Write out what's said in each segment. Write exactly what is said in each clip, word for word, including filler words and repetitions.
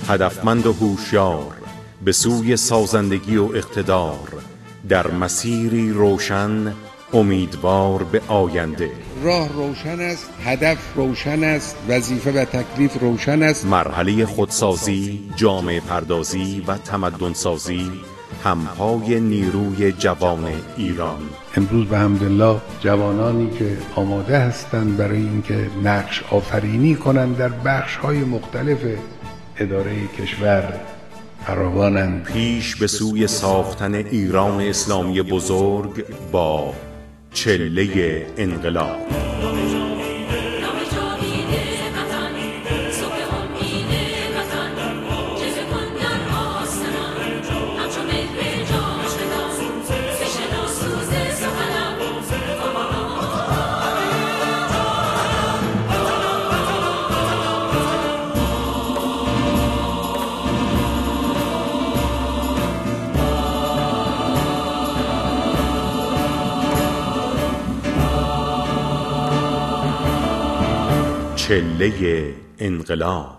هدفمند و هوشیار به سوی سازندگی و اقتدار، در مسیری روشن امیدوار به آینده. راه روشن است، هدف روشن است، وظیفه و تکلیف روشن است. مرحله خودسازی، جامعه پردازی و تمدن سازی همپای نیروی جوان ایران. امروز به حمدالله جوانانی که آماده هستند برای اینکه نقش آفرینی کنند در بخش‌های مختلف اداره کشور فراوانند. پیش به سوی ساختن ایران اسلامی بزرگ با چله انقلاب. چله انقلاب.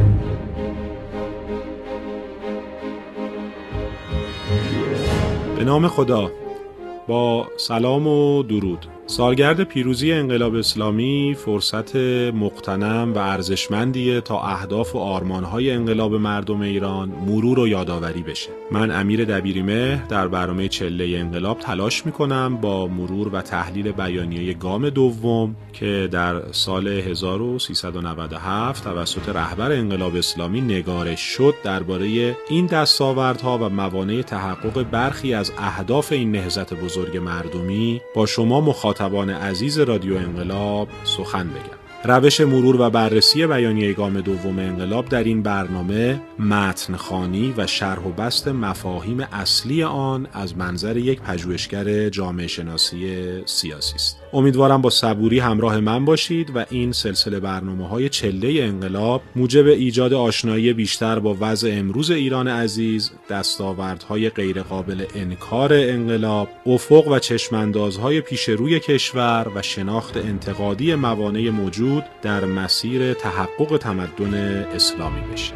به نام خدا، با سلام و درود. سالگرد پیروزی انقلاب اسلامی فرصت مغتنم و ارزشمندیه تا اهداف و آرمانهای انقلاب مردم ایران مرور و یادآوری بشه. من امیر دبیریمهر در برنامه چله انقلاب تلاش میکنم با مرور و تحلیل بیانیه گام دوم که در سال هزار و سیصد و نود و هفت توسط رهبر انقلاب اسلامی نگارش شد درباره این دستاوردها و موانع تحقق برخی از اهداف این نهضت بزرگ مردمی با شما مخاطبان عزیز رادیو انقلاب سخن بگم. روش مرور و بررسی بیانیه گام دوم انقلاب در این برنامه متن خوانی و شرح و بسط مفاهیم اصلی آن از منظر یک پژوهشگر جامعه شناسی سیاسی است. امیدوارم با صبوری همراه من باشید و این سلسله برنامه‌های چله انقلاب موجب ایجاد آشنایی بیشتر با وضع امروز ایران عزیز، دستاوردهای غیرقابل انکار انقلاب، افق و چشماندازهای پیش روی کشور و شناخت انتقادی موانع موجود در مسیر تحقق تمدن اسلامی بشه.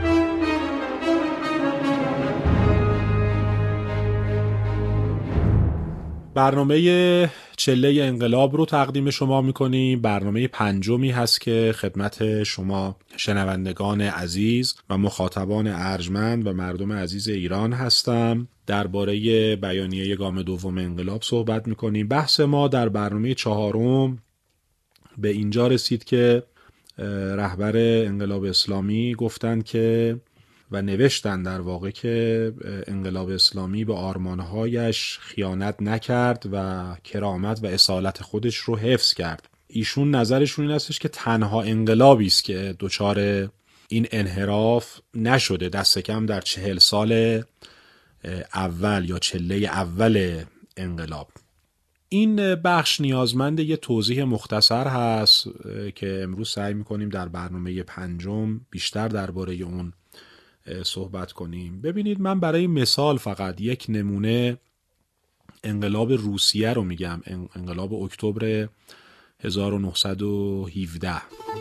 برنامه چله انقلاب رو تقدیم شما میکنیم. برنامه پنجمی هست که خدمت شما شنوندگان عزیز و مخاطبان ارجمند و مردم عزیز ایران هستم. درباره بیانیه گام دوم انقلاب صحبت میکنیم. بحث ما در برنامه چهارم به اینجا رسید که رهبر انقلاب اسلامی گفتند که و نوشتن در واقع که انقلاب اسلامی به آرمانهایش خیانت نکرد و کرامت و اصالت خودش رو حفظ کرد. ایشون نظرشون این هستش که تنها انقلابی است که دچار این انحراف نشده، دست کم در چهل سال اول یا چله اول انقلاب. این بخش نیازمند یه توضیح مختصر هست که امروز سعی میکنیم در برنامه پنجم بیشتر درباره اون صحبت کنیم. ببینید، من برای مثال فقط یک نمونه انقلاب روسیه رو میگم، انقلاب اکتبر هزار و نهصد و هفده.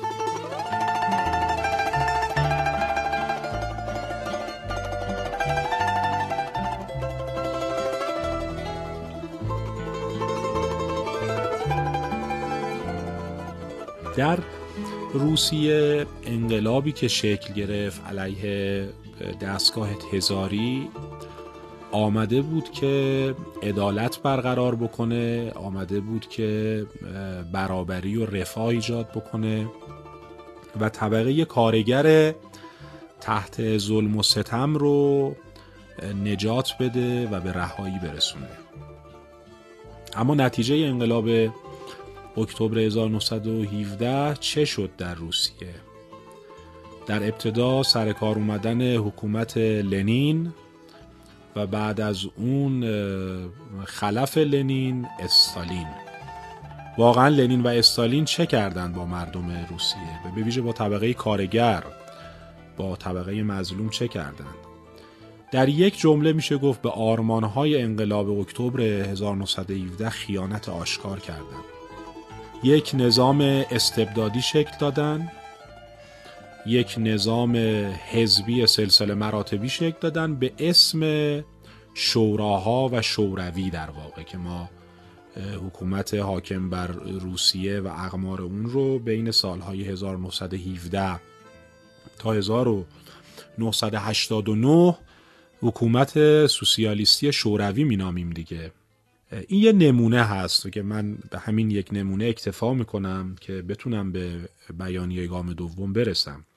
در روسیه انقلابی که شکل گرفت علیه دستگاه تزاری آمده بود که عدالت برقرار بکنه، آمده بود که برابری و رفاه ایجاد بکنه و طبقه کارگر تحت ظلم و ستم رو نجات بده و به رهایی برسونه. اما نتیجه انقلاب اکتبر هزار و نهصد و هفده چه شد در روسیه؟ در ابتدا سر کار اومدن حکومت لنین و بعد از اون خلف لنین استالین. واقعا لنین و استالین چه کردن با مردم روسیه و به ویژه با طبقه کارگر، با طبقه مظلوم چه کردن؟ در یک جمله میشه گفت به آرمانهای انقلاب اکتبر هزار و نهصد و هفده خیانت آشکار کردند. یک نظام استبدادی شکل دادن یک نظام حزبی سلسله مراتبی شکل دادن به اسم شوراها و شوروی در واقع، که ما حکومت حاکم بر روسیه و اقمار اون رو بین سالهای هزار و نهصد و هفده تا هزار و نهصد و هشتاد و نه حکومت سوسیالیستی شوروی مینامیم دیگه. این یه نمونه هست که من به همین یک نمونه اکتفا میکنم که بتونم به بیانیه گام دوم برسم.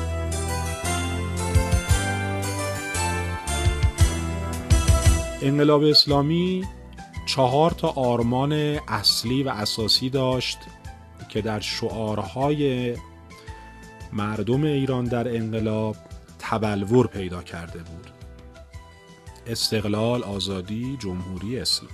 انقلاب اسلامی چهار تا آرمان اصلی و اساسی داشت که در شعارهای مردم ایران در انقلاب تبلور پیدا کرده بود: استقلال، آزادی، جمهوری، اسلام.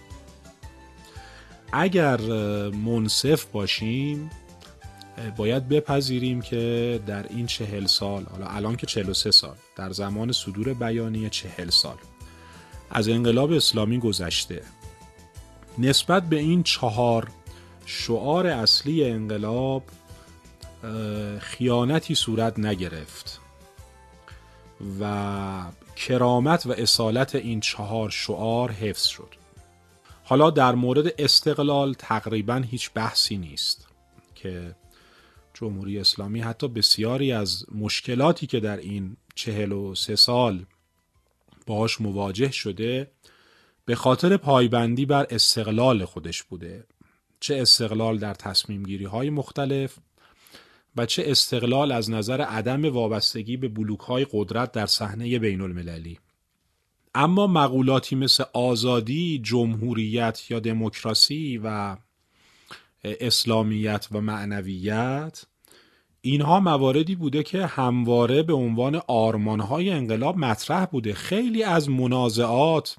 اگر منصف باشیم باید بپذیریم که در این چهل سال، حالا الان که چهل و سه سال، در زمان صدور بیانیه چهل سال از انقلاب اسلامی گذشته، نسبت به این چهار شعار اصلی انقلاب خیانتی صورت نگرفت و کرامت و اصالت این چهار شعار حفظ شد. حالا در مورد استقلال تقریبا هیچ بحثی نیست که جمهوری اسلامی حتی بسیاری از مشکلاتی که در این چهل و سه سال باهاش مواجه شده به خاطر پایبندی بر استقلال خودش بوده، چه استقلال در تصمیم گیری های مختلف و چه استقلال از نظر عدم وابستگی به بلوک های قدرت در صحنه بین المللی. اما مقولاتی مثل آزادی، جمهوریت یا دموکراسی و اسلامیت و معنویت، اینها مواردی بوده که همواره به عنوان آرمانهای انقلاب مطرح بوده. خیلی از منازعات،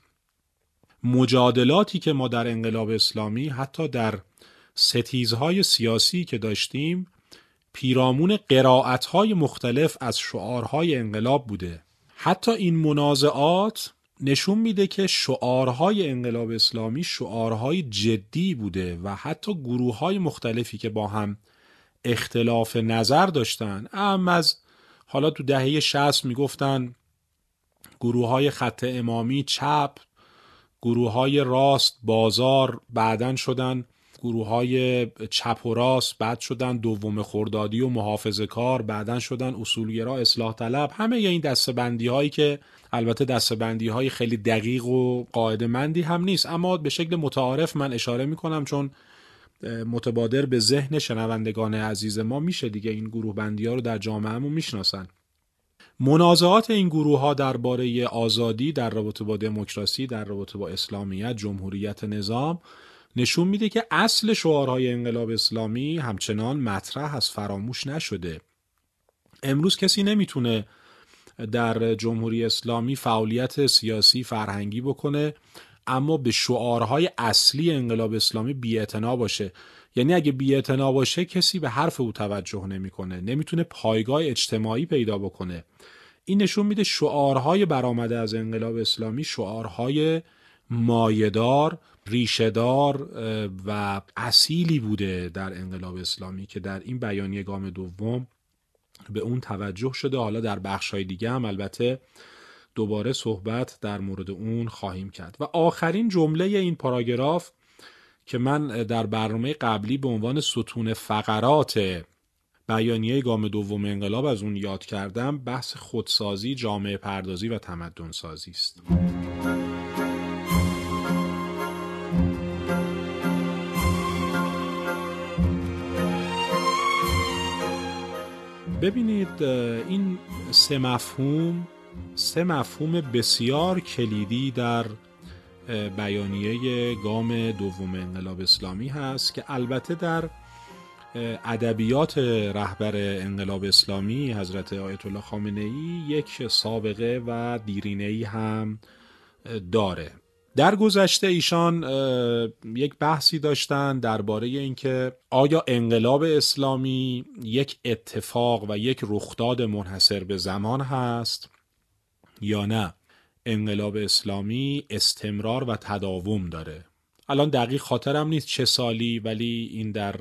مجادلاتی که ما در انقلاب اسلامی حتی در ستیزهای سیاسی که داشتیم پیرامون قرائت‌های مختلف از شعارهای انقلاب بوده. حتی این منازعات نشون میده که شعارهای انقلاب اسلامی شعارهای جدی بوده و حتی گروه‌های مختلفی که با هم اختلاف نظر داشتن، اما از حالا تو دهه شصت میگفتن گروه‌های خط امامی چپ، گروه‌های راست بازار، بعدن شدن گروه‌های چپ و راست، بعد شدن دوم خردادی و محافظه‌کار، بعدن شدن اصولگرا اصلاح طلب. همه این دسته‌بندی‌هایی که البته دسته‌بندی‌های خیلی دقیق و قاعده‌مندی هم نیست، اما به شکل متعارف من اشاره می‌کنم چون متبادر به ذهن شنوندگان عزیز ما میشه دیگه، این گروه بندی ها رو در جامعهمون میشناسن. منازعات این گروه ها درباره آزادی در رابطه با دموکراسی، در رابطه با اسلامیت، جمهوریت، نظام نشون میده که اصل شعارهای انقلاب اسلامی همچنان مطرح از فراموش نشده. امروز کسی نمیتونه در جمهوری اسلامی فعالیت سیاسی فرهنگی بکنه اما به شعارهای اصلی انقلاب اسلامی بی‌اعتنا باشه. یعنی اگه بی‌اعتنا باشه کسی به حرف او توجه نمیکنه، نمیتونه پایگاه اجتماعی پیدا بکنه. این نشون میده شعارهای برآمده از انقلاب اسلامی شعارهای مایه‌دار، ریشه‌دار و اصیلی بوده در انقلاب اسلامی که در این بیانیه گام دوم به اون توجه شده. حالا در بخش‌های دیگه هم البته دوباره صحبت در مورد اون خواهیم کرد. و آخرین جمله این پاراگراف که من در برنامه قبلی به عنوان ستون فقرات بیانیه گام دوم انقلاب از اون یاد کردم، بحث خودسازی، جامعه پردازی و تمدن سازی است. ببینید این سه مفهوم سه مفهوم بسیار کلیدی در بیانیه گام دوم انقلاب اسلامی هست که البته در ادبیات رهبر انقلاب اسلامی حضرت آیت الله خامنه ای یک سابقه و دیرینه‌ای هم داره. در گذشته ایشان یک بحثی داشتن درباره اینکه آیا انقلاب اسلامی یک اتفاق و یک رخداد منحصر به زمان هست یا نه انقلاب اسلامی استمرار و تداوم داره. الان دقیق خاطرم نیست چه سالی، ولی این در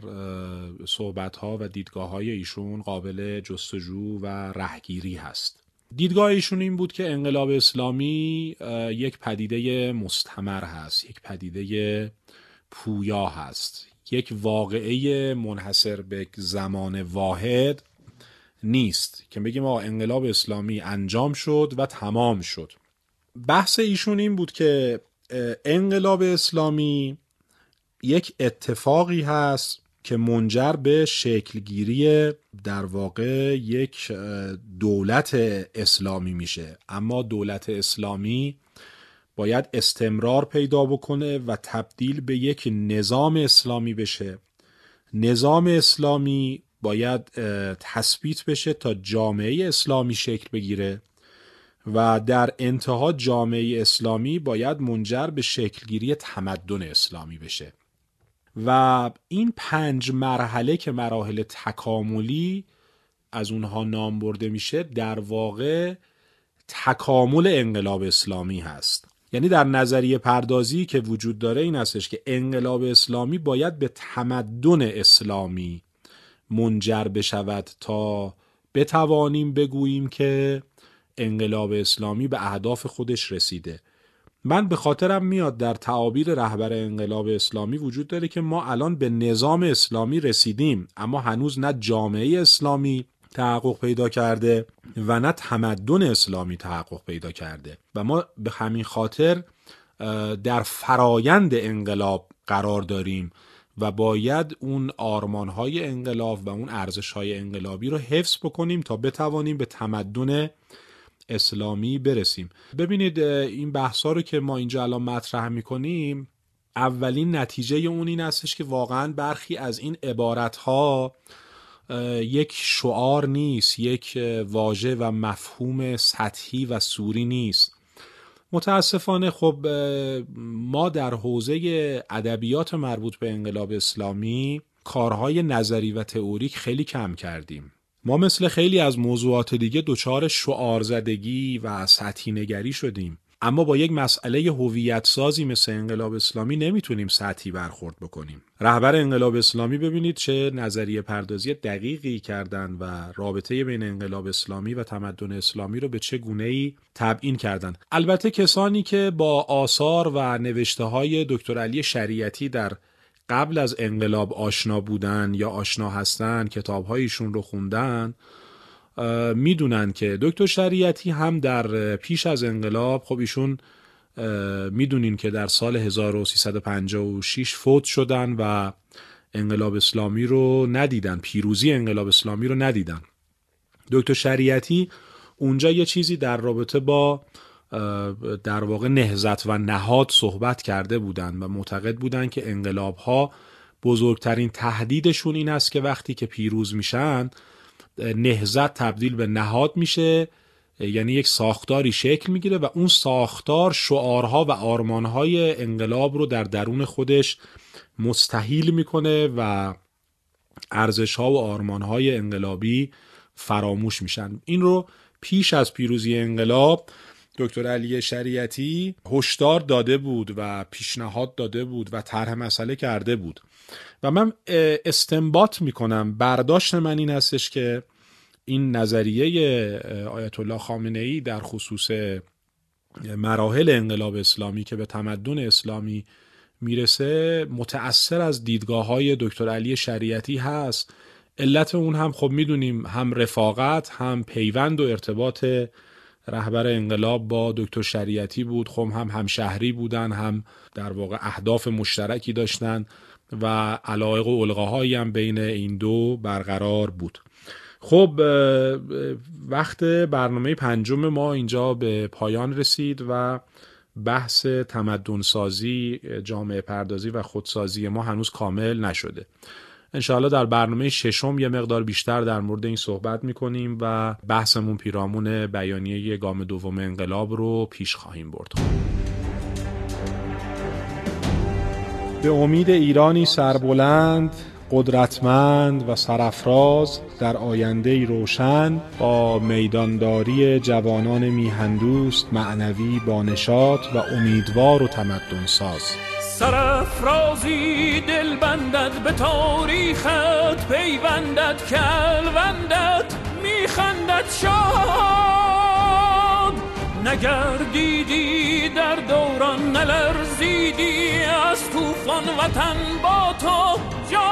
صحبت‌ها و دیدگاه‌های ایشون قابل جستجو و رهگیری هست. دیدگاه ایشون این بود که انقلاب اسلامی یک پدیده مستمر هست، یک پدیده پویا هست، یک واقعه منحصر به زمان واحد نیست که بگیم آقا انقلاب اسلامی انجام شد و تمام شد. بحث ایشون این بود که انقلاب اسلامی یک اتفاقی هست که منجر به شکلگیری در واقع یک دولت اسلامی میشه، اما دولت اسلامی باید استمرار پیدا بکنه و تبدیل به یک نظام اسلامی بشه. نظام اسلامی باید تثبیت بشه تا جامعه اسلامی شکل بگیره و در انتها جامعه اسلامی باید منجر به شکلگیری تمدن اسلامی بشه. و این پنج مرحله که مراحل تکاملی از اونها نام برده میشه در واقع تکامل انقلاب اسلامی هست. یعنی در نظریه پردازی که وجود داره این هستش که انقلاب اسلامی باید به تمدن اسلامی منجر بشود تا بتوانیم بگوییم که انقلاب اسلامی به اهداف خودش رسیده. من به خاطرم میاد در تعابیر رهبر انقلاب اسلامی وجود داره که ما الان به نظام اسلامی رسیدیم، اما هنوز نه جامعه اسلامی تحقق پیدا کرده و نه تمدن اسلامی تحقق پیدا کرده و ما به همین خاطر در فرایند انقلاب قرار داریم و باید اون آرمان‌های انقلاب و اون ارزش‌های انقلابی رو حفظ بکنیم تا بتوانیم به تمدن اسلامی برسیم. ببینید این بحثا رو که ما اینجا الان مطرح میکنیم، اولین نتیجه اون این هستش که واقعا برخی از این عبارتها یک شعار نیست، یک واژه و مفهوم سطحی و سوری نیست. متاسفانه خب ما در حوزه ادبیات مربوط به انقلاب اسلامی کارهای نظری و تئوریک خیلی کم کردیم. ما مثل خیلی از موضوعات دیگه دچار شعار زدگی و سطحی نگری شدیم، اما با یک مسئله هویت سازی مثل انقلاب اسلامی نمیتونیم سطحی برخورد بکنیم. رهبر انقلاب اسلامی ببینید چه نظریه پردازی دقیقی کردن و رابطه بین انقلاب اسلامی و تمدن اسلامی رو به چه گونه‌ای تبیین کردن. البته کسانی که با آثار و نوشته‌های دکتر علی شریعتی در قبل از انقلاب آشنا بودن یا آشنا هستن، کتاب‌هایشون رو خوندن، میدونن که دکتر شریعتی هم در پیش از انقلاب، خب ایشون میدونین که در سال هزار و سیصد و پنجاه و شش فوت شدن و انقلاب اسلامی رو ندیدن، پیروزی انقلاب اسلامی رو ندیدن. دکتر شریعتی اونجا یه چیزی در رابطه با در واقع نهضت و نهاد صحبت کرده بودن و معتقد بودن که انقلاب‌ها بزرگترین تهدیدشون این است که وقتی که پیروز میشن نهضت تبدیل به نهاد میشه، یعنی یک ساختاری شکل میگیره و اون ساختار شعارها و آرمانهای انقلاب رو در درون خودش مستحیل میکنه و ارزشها و آرمانهای انقلابی فراموش میشن. این رو پیش از پیروزی انقلاب دکتر علی شریعتی هشدار داده بود و پیشنهاد داده بود و طرح مسئله کرده بود و من استنباط میکنم، برداشت من این هستش که این نظریه آیت الله خامنه‌ای در خصوص مراحل انقلاب اسلامی که به تمدن اسلامی میرسه متأثر از دیدگاه‌های دکتر علی شریعتی هست. علت اون هم خب میدونیم، هم رفاقت هم پیوند و ارتباط رهبر انقلاب با دکتر شریعتی بود، خب هم همشهری بودن، هم در واقع اهداف مشترکی داشتن و علایق و القاهایی هم بین این دو برقرار بود. خب وقت برنامه پنجم ما اینجا به پایان رسید و بحث تمدن سازی، جامعه پردازی و خودسازی ما هنوز کامل نشده. انشاءالله در برنامه ششم یه مقدار بیشتر در مورد این صحبت میکنیم و بحثمون پیرامون بیانیه گام دوم انقلاب رو پیش خواهیم برد. به امید ایرانی سربلند، قدرتمند و سرافراز در آینده‌ای روشن، با میدانداری جوانان میهندوست، معنوی، با نشاط و امیدوار و تمدن ساز. سرافرازی دل بندد به تاریخت، پیوندد کلوندد میخندد شاد. نگردیدی در دوران، نلرزیدی از طوفان، وطن با تو جان